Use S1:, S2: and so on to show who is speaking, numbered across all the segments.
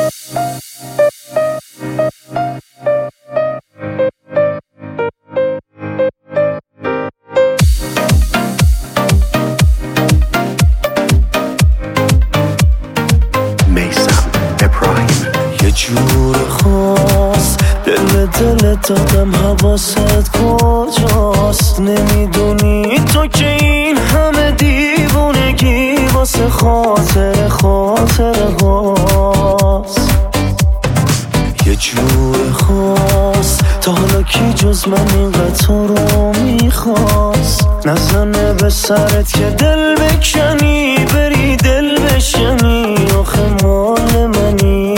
S1: جور خاص دل به دلت دادم، حواست کجاست؟ نمیدونی تو که این همه دیوونگی واسه خاطر هاست. یه جور خاص تا حالا کی جز من اینقدر تو رو میخواست؟ نزنه به سرت که دل بکنی، بری دل بشنی، آخه مال منی.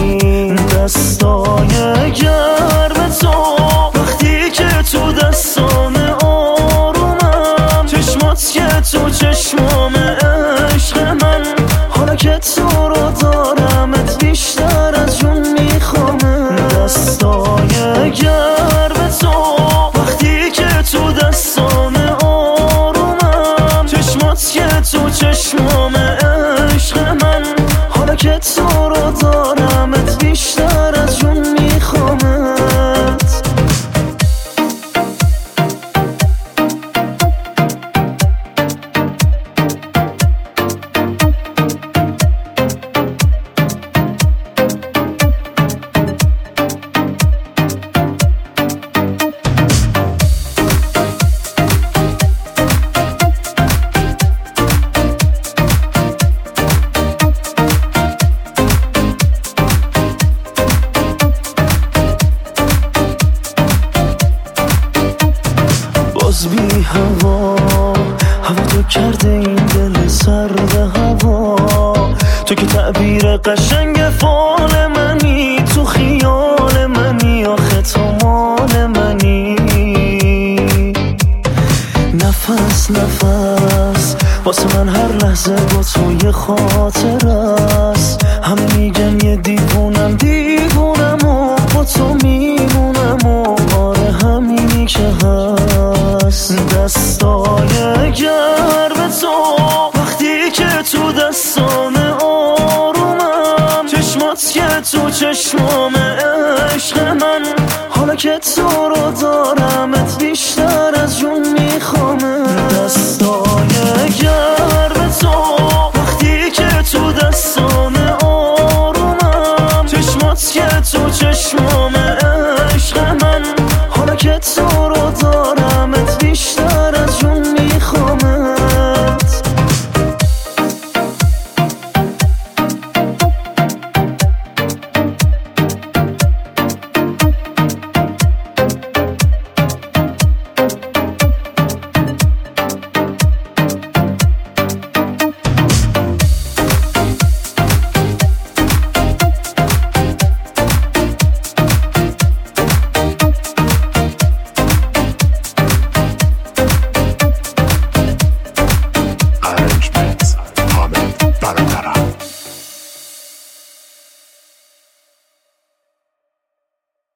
S1: دستای گرم تو وقتی که تو دستام آرومم، چشمات که تو چشمام عشق من، حالا که تو رو دارمت بیشتر از جون میخوامه. دستای گرم تو وقتی که تو دستام آرومم، چشمات که تو چشمام عشق من، حالا که تو رو دارمت بیشتر از جون میخوامت. بی هوا تو کرده این دل سرد هوا، تو که تعبیر قشنگ فال منی، تو خیال منی، آخه تو مال منی. نفس واسه من هر لحظه با تو یه خاطر است. همه میگن یه دیوونم و با تو میمونم و آره همینی که هست. دستای گرم تو وقتی که تو دستام آرومم، چشمات که تو چشمام عشق من، حالا که تو رو دارمت بیشتر از جون میخوامه. دستای گرم تو وقتی که تو دستام آرومم، چشمات که تو چشمام عشق من، حالا که تو